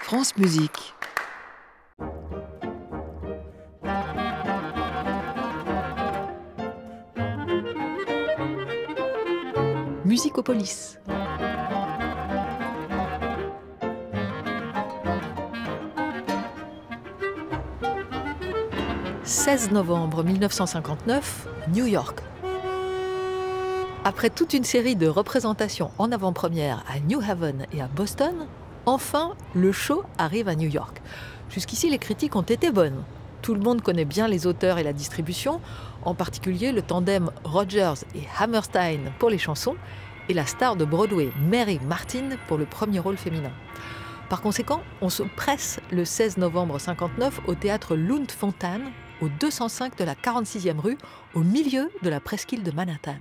France Musique. Musicopolis. « 16 novembre 1959, New York. Après toute une série de représentations en avant-première à New Haven et à Boston, enfin, le show arrive à New York. Jusqu'ici, les critiques ont été bonnes. Tout le monde connaît bien les auteurs et la distribution, en particulier le tandem Rodgers et Hammerstein pour les chansons et la star de Broadway, Mary Martin, pour le premier rôle féminin. Par conséquent, on se presse le 16 novembre 1959 au théâtre Lund Fontanne, au 205 de la 46e rue, au milieu de la presqu'île de Manhattan.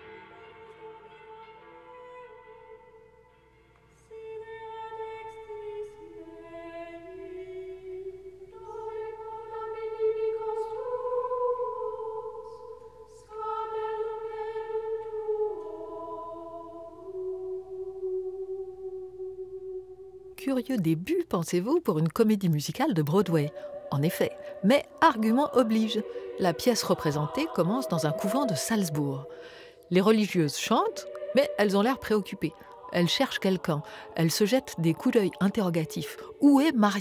Curieux début, pensez-vous, pour une comédie musicale de Broadway. En effet, mais argument oblige. La pièce représentée commence dans un couvent de Salzbourg. Les religieuses chantent, mais elles ont l'air préoccupées. Elles cherchent quelqu'un. Elles se jettent des coups d'œil interrogatifs. Où est Maria ?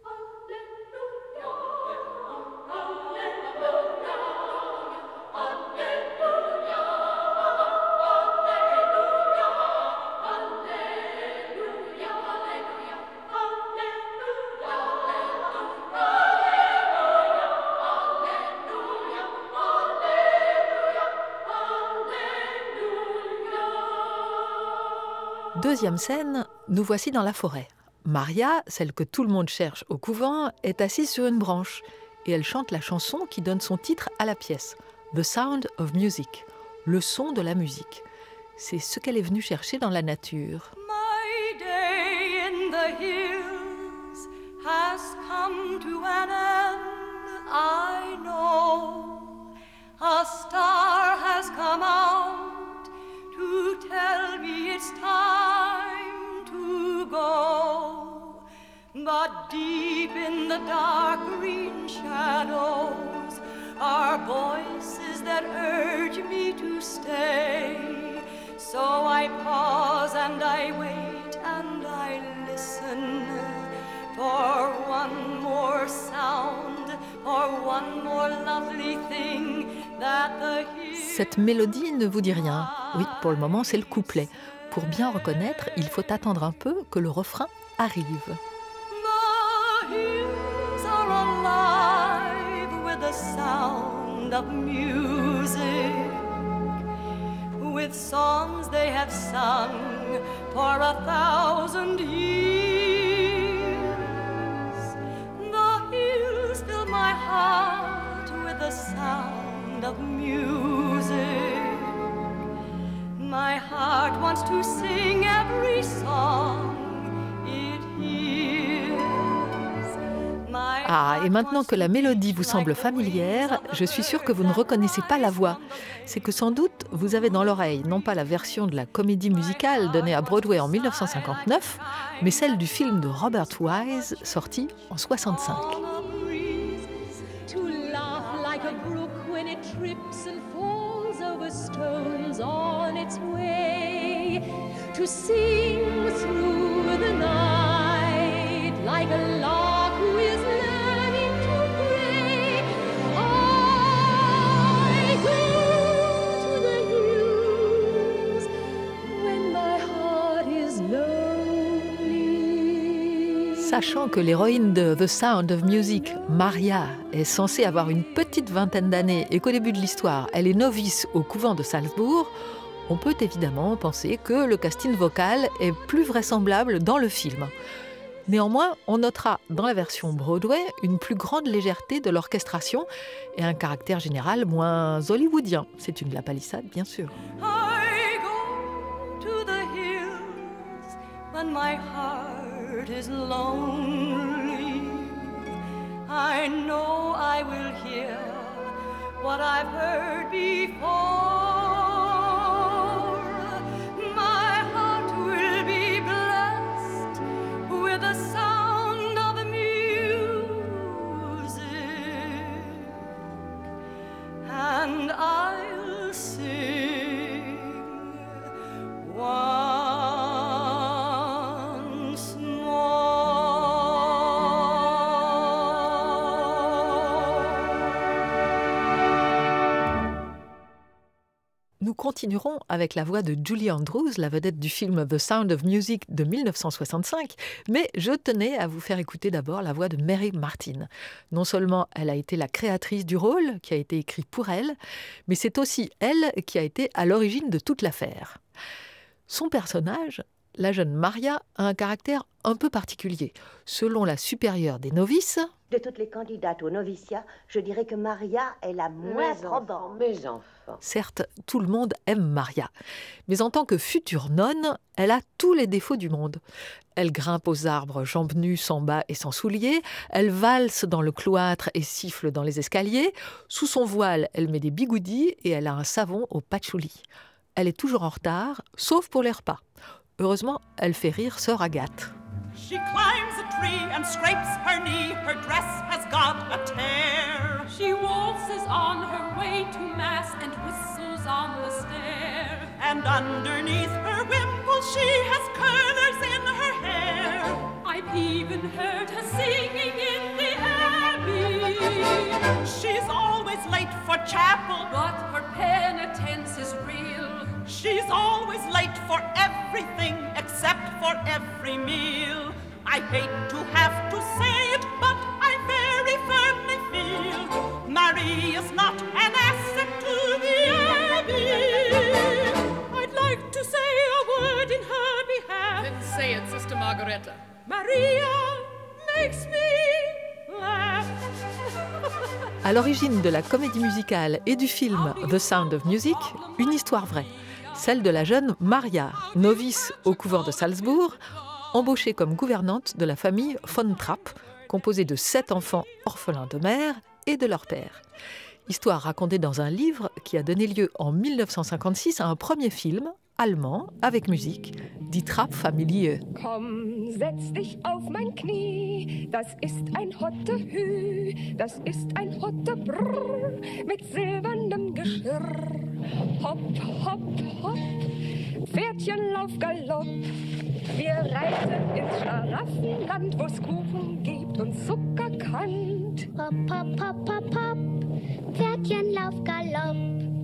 Deuxième scène, nous voici dans la forêt. Maria, celle que tout le monde cherche au couvent, est assise sur une branche et elle chante la chanson qui donne son titre à la pièce, The Sound of Music, le son de la musique. C'est ce qu'elle est venue chercher dans la nature. My day in the hills has come to an end, I know. A star has come out to tell me it's time to go. But deep in the dark green shadows are voices that urge me to stay. So I pause and I wait and I listen for one more sound, for one more lovely thing that the Cette mélodie ne vous dit rien. Oui, pour le moment, c'est le couplet. Pour bien reconnaître, il faut attendre un peu que le refrain arrive. The hills are alive with the sound of music, with songs they have sung for 1,000 years. The hills fill my heart with the sound of music. My heart wants to sing every song it hears. Ah, et maintenant que la mélodie vous semble familière, je suis sûre que vous ne reconnaissez pas la voix. C'est que sans doute, vous avez dans l'oreille non pas la version de la comédie musicale donnée à Broadway en 1959, mais celle du film de Robert Wise, sorti en 1965. To laugh like a brook when it trips and falls over stones on its way, to sing through the night like a lark who is learning to pray. I go to the hills when my heart is lonely. Sachant que l'héroïne de The Sound of Music, Maria, est censée avoir une petite vingtaine d'années et qu'au début de l'histoire, elle est novice au couvent de Salzbourg, on peut évidemment penser que le casting vocal est plus vraisemblable dans le film. Néanmoins, on notera dans la version Broadway une plus grande légèreté de l'orchestration et un caractère général moins hollywoodien. C'est une de la palissade, bien sûr. I go to the hills when my heart is lonely. I know I will hear what I've heard before. My heart will be blessed with the sound Nous continuerons avec la voix de Julie Andrews, la vedette du film The Sound of Music de 1965, mais je tenais à vous faire écouter d'abord la voix de Mary Martin. Non seulement elle a été la créatrice du rôle, qui a été écrit pour elle, mais c'est aussi elle qui a été à l'origine de toute l'affaire. Son personnage, la jeune Maria, a un caractère un peu particulier. Selon la supérieure des novices, de toutes les candidates au noviciat, je dirais que Maria est la moins probante. Mes enfants. Certes, tout le monde aime Maria, mais en tant que future nonne, elle a tous les défauts du monde. Elle grimpe aux arbres jambes nues, sans bas et sans souliers, elle valse dans le cloître et siffle dans les escaliers, sous son voile, elle met des bigoudis et elle a un savon au patchouli. Elle est toujours en retard, sauf pour les repas. Heureusement, elle fait rire sœur Agathe. She climbs a tree and scrapes her knee. Her dress has got a tear. She waltzes on her way to mass and whistles on the stair. And underneath her wimple she has curlers in her hair. I've even heard her singing in the abbey. She's always late for chapel, But her penitence is real. she's always late for everything except for every meal. I hate to have to say it, but I very firmly feel Maria's not an asset to the abbey. I'd like to say a word in her behalf. Then say it, Sister Margareta. Maria makes me laugh. À l'origine de la comédie musicale et du film The Sound of Music, une histoire vraie. Celle de la jeune Maria, novice au couvent de Salzbourg, embauchée comme gouvernante de la famille von Trapp, composée de 7 enfants orphelins de mère et de leur père. Histoire racontée dans un livre qui a donné lieu en 1956 à un premier film allemand avec musique, Die Trapp-Familie. Komm, setz dich auf mein Knie, das ist ein Hottehü, das ist ein Hottebrrr mit silbernem Geschirr. Hopp, hopp, hopp, Pferdchen lauf Galopp, wir reiten ins Schlaraffenland, wo's Kuchen gibt und Zuckerkant. Hopp, hopp, hopp, hopp, hopp, Pferdchen lauf Galopp.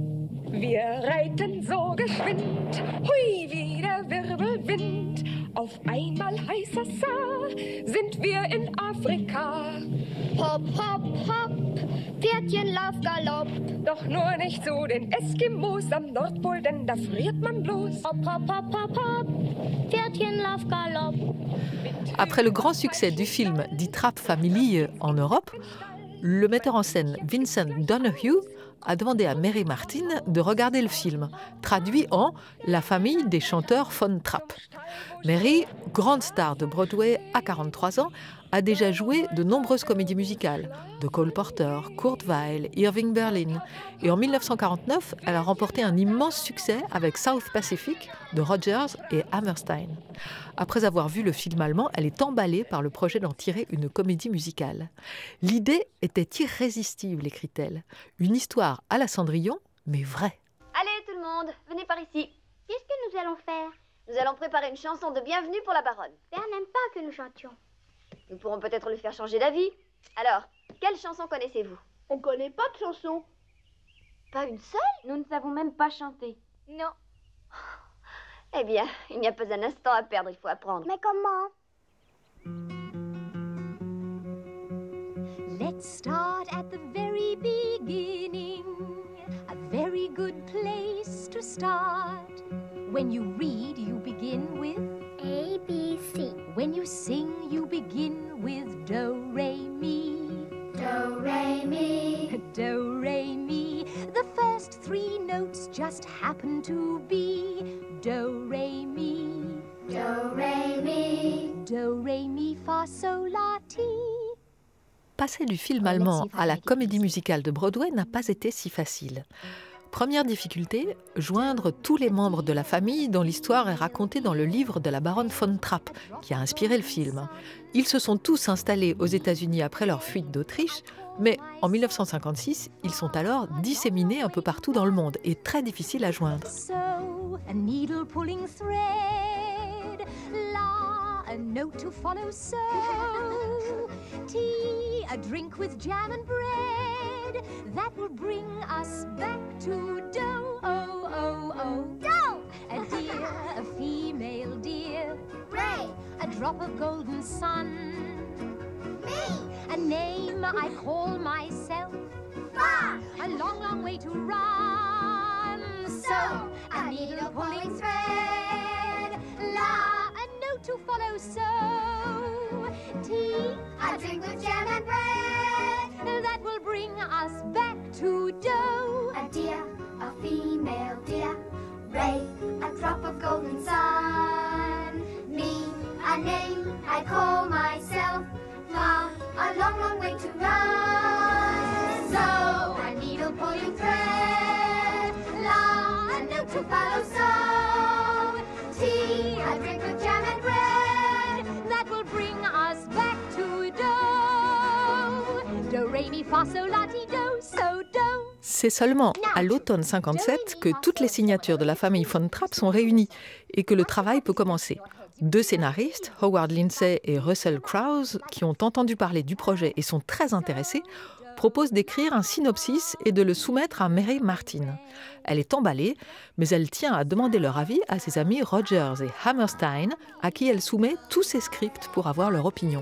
Wir reiten so geschwind, hui wie der Wirbelwind. Auf einmal heißt es sa, sind wir in Afrika. Hopp, hopp, hopp, Pferdchen lauf Galopp. Doch nur nicht zu den Eskimos am Nordpol, denn da friert man bloß. Hopp, hopp, hopp, hopp, hopp, Pferdchen lauf Galopp. Après le grand succès du film Die Trapp-Familie en Europe, le metteur en scène Vincent Donoghue a demandé à Mary Martin de regarder le film, traduit en « La famille des chanteurs von Trapp ». Mary, grande star de Broadway à 43 ans, a déjà joué de nombreuses comédies musicales, de Cole Porter, Kurt Weill, Irving Berlin. Et en 1949, elle a remporté un immense succès avec South Pacific de Rodgers et Hammerstein. Après avoir vu le film allemand, elle est emballée par le projet d'en tirer une comédie musicale. L'idée était irrésistible, écrit-elle. Une histoire à la Cendrillon, mais vraie. Allez tout le monde, venez par ici. Qu'est-ce que nous allons faire? Nous allons préparer une chanson de bienvenue pour la baronne. Père n'aime pas que nous chantions. Nous pourrons peut-être lui faire changer d'avis. Alors, quelle chanson connaissez-vous? On connaît pas de chanson. Pas une seule? Nous ne savons même pas chanter. Non. Eh bien, il n'y a pas un instant à perdre, il faut apprendre. Mais comment? Let's start at the very beginning. A very good place to start. When you read, you begin with A, B, C. When you sing, you begin with do, re, mi. Do, re, mi. Do, re, mi. The first 3 notes just happen to be do, re, mi. Do, re, mi. Do, re, mi, fa, sol, la, ti. Passer du film allemand à la comédie musicale de Broadway n'a pas été si facile. Première difficulté, joindre tous les membres de la famille dont l'histoire est racontée dans le livre de la baronne von Trapp, qui a inspiré le film. Ils se sont tous installés aux États-Unis après leur fuite d'Autriche, mais en 1956, ils sont alors disséminés un peu partout dans le monde et très difficiles à joindre. So, a needle pulling thread, la, a note to follow, so, tea, a drink with jam and bread, that will bring us back to do, oh, oh, oh. Doe. A deer, a female deer. Ray. A drop of golden sun. Me. A name I call myself. Fa. A long, long way to run. So. A needle pulling thread. La. A note to follow. So. Tea. A drink with jam and bread. That will bring us back to dough. A deer, a female deer. Ray, a drop of golden sun. Me, a name I call myself. Fa, a long, long way to run. So, a needle pulling thread. La, a note to follow. So, tea, a drink with jam and bread. That will bring us back to dough. Do, re, mi, fa, sol, la, ti, do, so, do. C'est seulement à l'automne 57 que toutes les signatures de la famille Von Trapp sont réunies et que le travail peut commencer. 2 scénaristes, Howard Lindsay et Russell Krause, qui ont entendu parler du projet et sont très intéressés, proposent d'écrire un synopsis et de le soumettre à Mary Martin. Elle est emballée, mais elle tient à demander leur avis à ses amis Rogers et Hammerstein, à qui elle soumet tous ses scripts pour avoir leur opinion.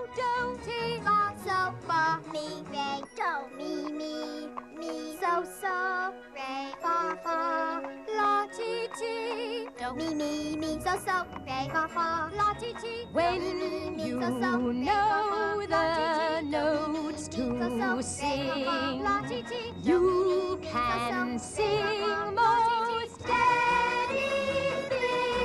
When you know the notes to sing, you can sing most anything.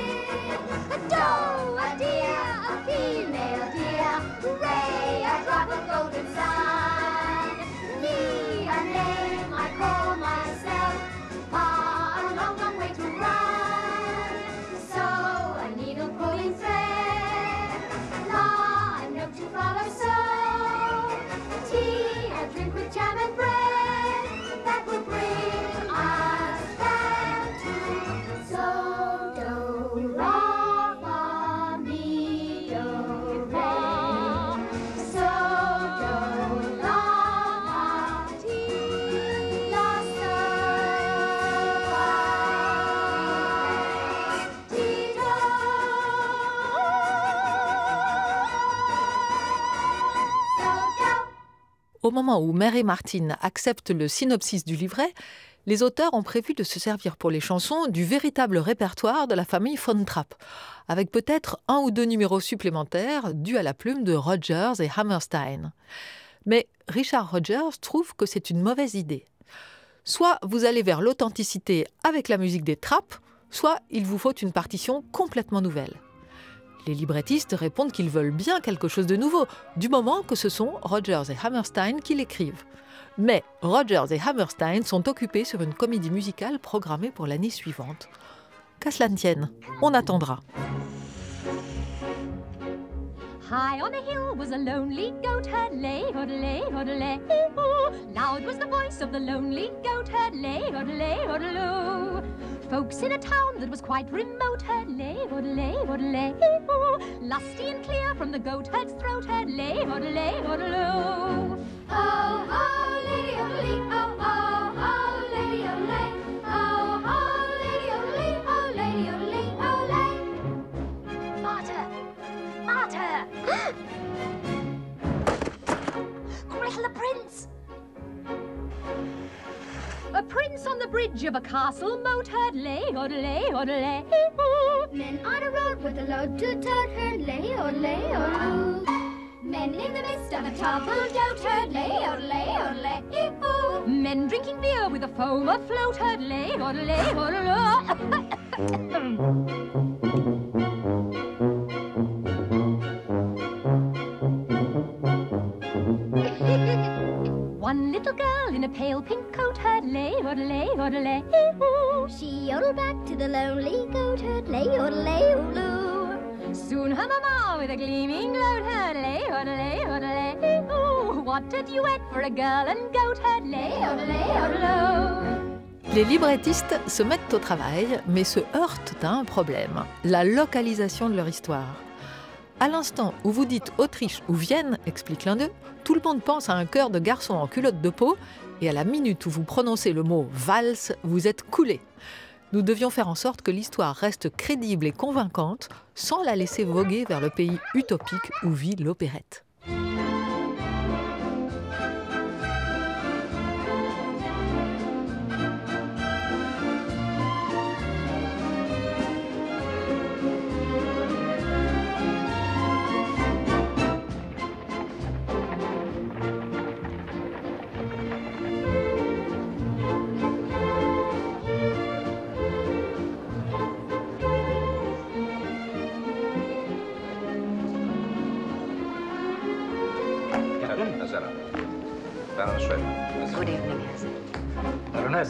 Do, a deer, a female deer. Ray, a drop of golden sun. Me, a name I call myself. Pa, a long, long way to run. So, a needle pulling thread. La, a note to follow. So, tea, a drink with jam and bread. That will bring us back to so, do, la, fa, mi, do, re. So, do, la, fa, ti, la, so, fa, ti, do. Au moment où Mary Martin accepte le synopsis du livret, les auteurs ont prévu de se servir pour les chansons du véritable répertoire de la famille Von Trapp, avec peut-être 1 ou 2 numéros supplémentaires dus à la plume de Rogers et Hammerstein. Mais Richard Rogers trouve que c'est une mauvaise idée. Soit vous allez vers l'authenticité avec la musique des Trapp, soit il vous faut une partition complètement nouvelle. Les librettistes répondent qu'ils veulent bien quelque chose de nouveau, du moment que ce sont Rogers et Hammerstein qui l'écrivent. Mais Rogers et Hammerstein sont occupés sur une comédie musicale programmée pour l'année suivante. Qu'à cela ne tienne, on attendra. High on a hill was a lonely goat herd, lay, hoodlay, hoodlay, hee-hoo. Loud was the voice of the lonely goat herd, lay, hoodlay, hoodloo. Folks in a town that was quite remote heard, lay, hoodlay, hoodlay, hee-hoo. Lusty and clear from the goat herd's throat heard, lay, hoodlay, hoodloo. Oh, oh, lady, oh, lady, oh, oh, oh, lady, oh, lay. Oh, oh, lady, oh, lady, oh, lady, oh, lady, oh, lay. Martyr! Martyr! Gretel the prince! A prince on the bridge of a castle moat heard, lay, hoodlay, hoodlay, hee-hoo. Men on a road with a load to tote herd, lay, oh, lay, oh, men in the midst of a toppled goat herd, lay, oh, lay, oh, lay, hee-hoo. Men drinking beer with a foam afloat heard, lay, hoodlay, hoodloo. One little girl in a pale pink coat heard, lay, hoodlay, hoodlay, hee-hoo. She yodeled back to the lonely goat herd, lay, oh, lay, oh, Soon her mamma with a gleaming gloat heard, lay, hoodlay, hoodlay, hee-hoo. What a duet for a girl and goat heard, lay, hoodlay, hoodloo. Les librettistes se mettent au travail, mais se heurtent à un problème, la localisation de leur histoire. À l'instant où vous dites Autriche ou Vienne, explique l'un d'eux, tout le monde pense à un chœur de garçons en culotte de peau, et à la minute où vous prononcez le mot valse, vous êtes coulé. Nous devions faire en sorte que l'histoire reste crédible et convaincante sans la laisser voguer vers le pays utopique où vit l'opérette. Good evening, Hazel. Baroness.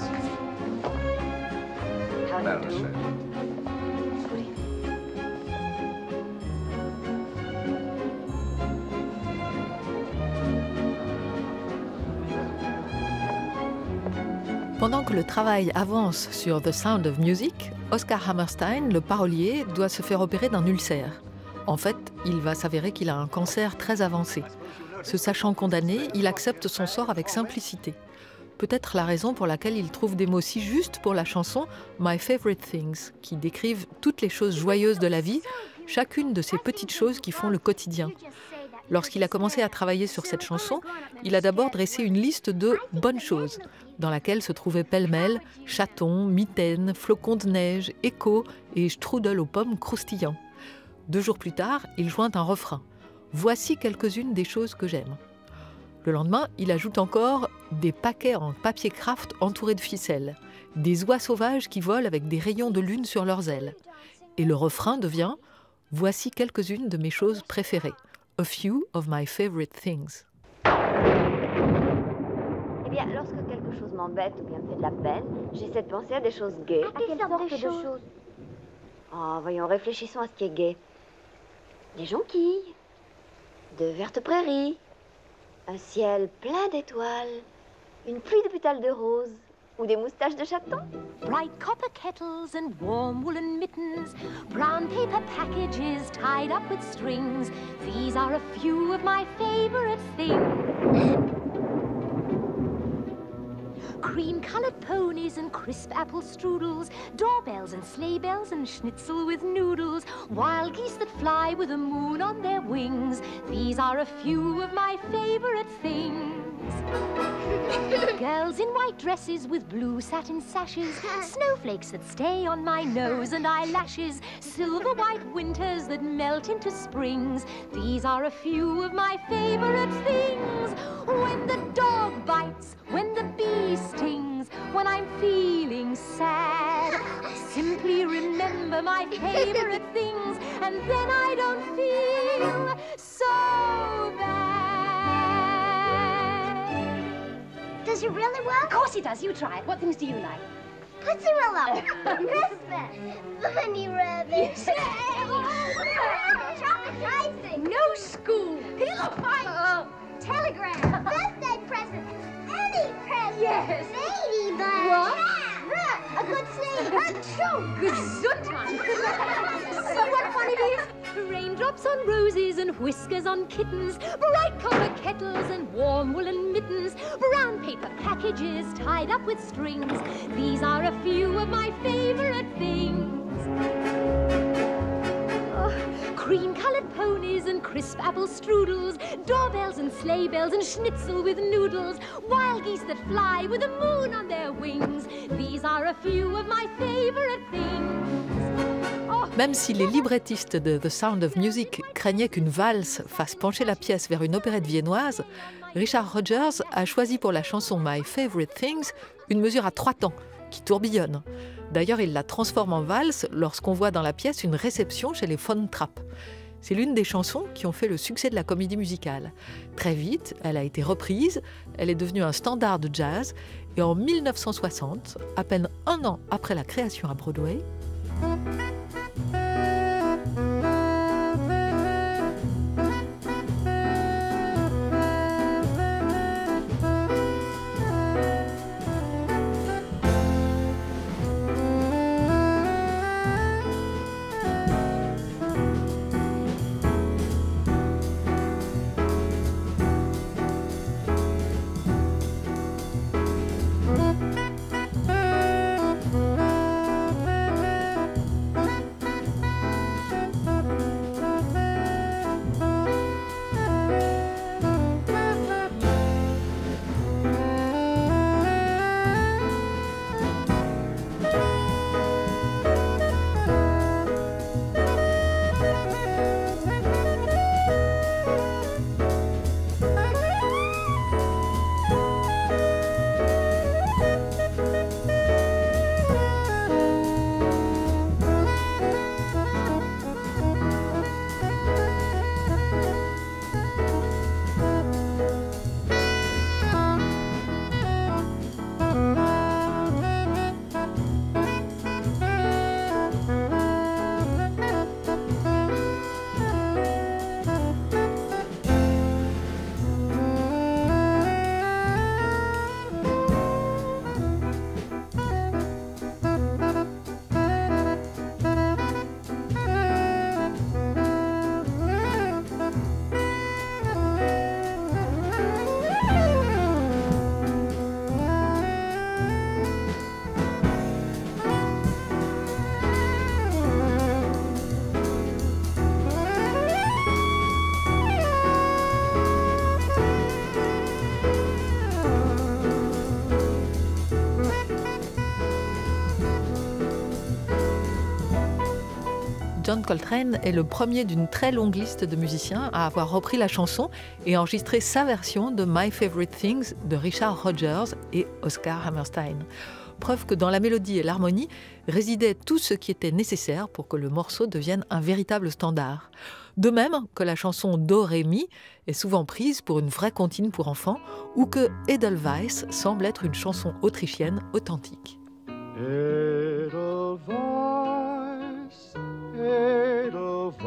How do you do? Good evening. Pendant que le travail avance sur The Sound of Music, Oscar Hammerstein, le parolier, doit se faire opérer d'un ulcère. En fait, il va s'avérer qu'il a un cancer très avancé. Se sachant condamné, il accepte son sort avec simplicité. Peut-être la raison pour laquelle il trouve des mots si justes pour la chanson My Favorite Things, qui décrivent toutes les choses joyeuses de la vie, chacune de ces petites choses qui font le quotidien. Lorsqu'il a commencé à travailler sur cette chanson, il a d'abord dressé une liste de bonnes choses, dans laquelle se trouvaient pêle-mêle chatons, mitaines, flocons de neige, échos et strudel aux pommes croustillants. 2 jours plus tard, il joint un refrain. Voici quelques-unes des choses que j'aime. Le lendemain, il ajoute encore des paquets en papier craft entourés de ficelles, des oies sauvages qui volent avec des rayons de lune sur leurs ailes. Et le refrain devient « Voici quelques-unes de mes choses préférées. A few of my favorite things. » Eh bien, lorsque quelque chose m'embête ou bien me fait de la peine, j'essaie de penser à des choses gaies. À quelle sorte de choses? Oh, voyons, réfléchissons à ce qui est gai. Des jonquilles, de vertes prairies, un ciel plein d'étoiles, une pluie de pétales de rose ou des moustaches de chaton. Bright copper kettles and warm woolen mittens, brown paper packages tied up with strings. These are a few of my favorite things. Cream-colored ponies and crisp apple strudels, doorbells and sleigh bells and schnitzel with noodles, wild geese that fly with the moon on their wings. These are a few of my favorite things. Girls in white dresses with blue satin sashes, snowflakes that stay on my nose and eyelashes, silver white winters that melt into springs. These are a few of my favorite things. When the dog bites, when the bee stings, when I'm feeling sad, simply remember my favorite things, and then I don't feel so bad. Does it really work? Of course it does. You try it. What things do you like? Tootsie Willow. Christmas. Bunny rabbit. Chocolate icing. No school. Pillow fight. Telegram. Birthday present. Any present. Yes. Ladybug. What? A good sleep. Achoo. Gesundheit. See what fun it is? Raindrops on roses and whiskers on kittens, bright copper kettles and warm woolen mittens, brown paper packages tied up with strings. These are a few of my favorite things. Cream-colored ponies and crisp apple strudels, doorbells and sleigh bells and schnitzel with noodles, wild geese that fly with the moon on their wings. These are a few of my favorite things. Même si les librettistes de The Sound of Music craignaient qu'une valse fasse pencher la pièce vers une opérette viennoise, Richard Rodgers a choisi pour la chanson My Favorite Things une mesure à 3 temps, qui tourbillonne. D'ailleurs, il la transforme en valse lorsqu'on voit dans la pièce une réception chez les Von Trapp. C'est l'une des chansons qui ont fait le succès de la comédie musicale. Très vite, elle a été reprise, elle est devenue un standard de jazz, et en 1960, à peine 1 an après la création à Broadway, John Coltrane est le premier d'une très longue liste de musiciens à avoir repris la chanson et enregistré sa version de My Favorite Things de Richard Rodgers et Oscar Hammerstein. Preuve que dans la mélodie et l'harmonie résidait tout ce qui était nécessaire pour que le morceau devienne un véritable standard. De même que la chanson Do Ré Mi est souvent prise pour une vraie comptine pour enfants ou que Edelweiss semble être une chanson autrichienne authentique. Edelweiss, Edelweiss,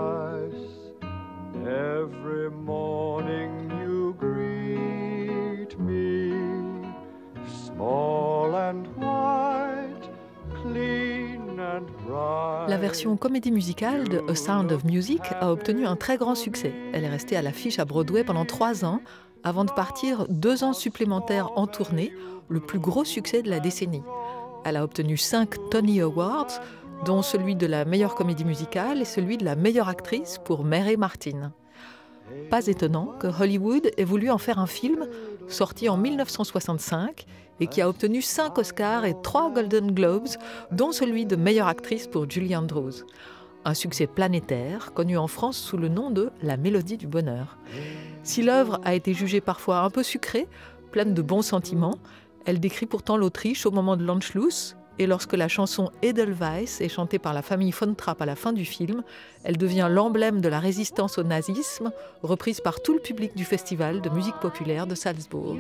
every morning you greet me, small and white, clean and bright. La version comédie musicale de A Sound of Music a obtenu un très grand succès. Elle est restée à l'affiche à Broadway pendant 3 ans, avant de partir 2 ans supplémentaires en tournée, le plus gros succès de la décennie. Elle a obtenu 5 Tony Awards, dont celui de la meilleure comédie musicale et celui de la meilleure actrice pour Mary Martin. Pas étonnant que Hollywood ait voulu en faire un film sorti en 1965 et qui a obtenu 5 Oscars et 3 Golden Globes, dont celui de meilleure actrice pour Julie Andrews. Un succès planétaire, connu en France sous le nom de La Mélodie du Bonheur. Si l'œuvre a été jugée parfois un peu sucrée, pleine de bons sentiments, elle décrit pourtant l'Autriche au moment de l'Anschluss, et lorsque la chanson Edelweiss est chantée par la famille von Trapp à la fin du film, elle devient l'emblème de la résistance au nazisme, reprise par tout le public du festival de musique populaire de Salzbourg.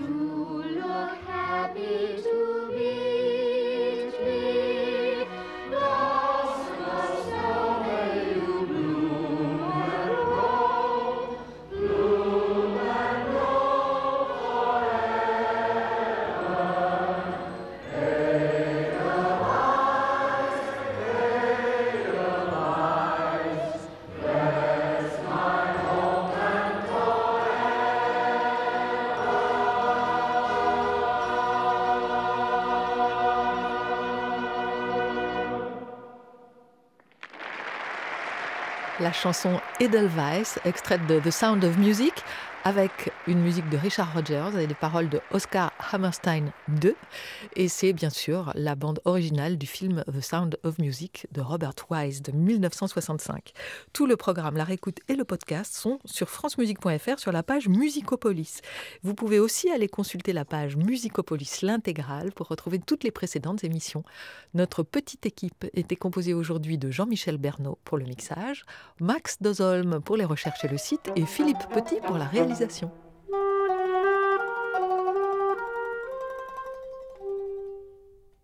La chanson Edelweiss, extraite de The Sound of Music, avec une musique de Richard Rodgers et des paroles de Oscar Hammerstein II. Et c'est bien sûr la bande originale du film The Sound of Music de Robert Wise de 1965. Tout le programme, la réécoute et le podcast sont sur francemusique.fr sur la page Musicopolis. Vous pouvez aussi aller consulter la page Musicopolis l'intégrale pour retrouver toutes les précédentes émissions. Notre petite équipe était composée aujourd'hui de Jean-Michel Bernot pour le mixage, Max Dozolm pour les recherches et le site et Philippe Petit pour la réalisation.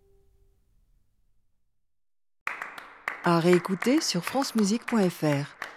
À réécouter sur francemusique.fr.